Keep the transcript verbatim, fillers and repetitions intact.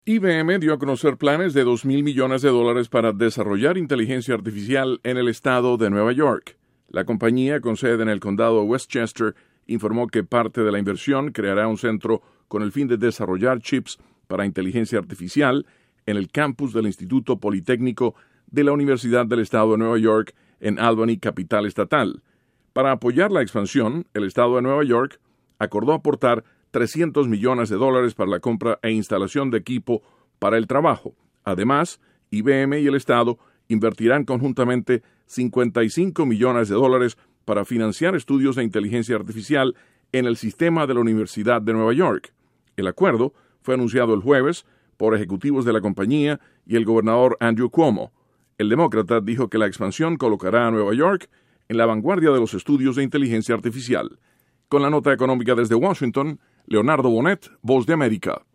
I B M dio a conocer planes de dos mil millones de dólares para desarrollar inteligencia artificial en el estado de Nueva York. La compañía, con sede en el condado de Westchester, informó que parte de la inversión creará un centro con el fin de desarrollar chips para inteligencia artificial en el campus del Instituto Politécnico de la Universidad del Estado de Nueva York en Albany, capital estatal. Para apoyar la expansión, el Estado de Nueva York acordó aportar trescientos millones de dólares para la compra e instalación de equipo para el trabajo. Además, I B M y el Estado invertirán conjuntamente cincuenta y cinco millones de dólares para financiar estudios de inteligencia artificial en el sistema de la Universidad de Nueva York. El acuerdo fue anunciado el jueves por ejecutivos de la compañía y el gobernador Andrew Cuomo. El demócrata dijo que la expansión colocará a Nueva York en la vanguardia de los estudios de inteligencia artificial. Con la nota económica desde Washington, Leonardo Bonet, Voz de América.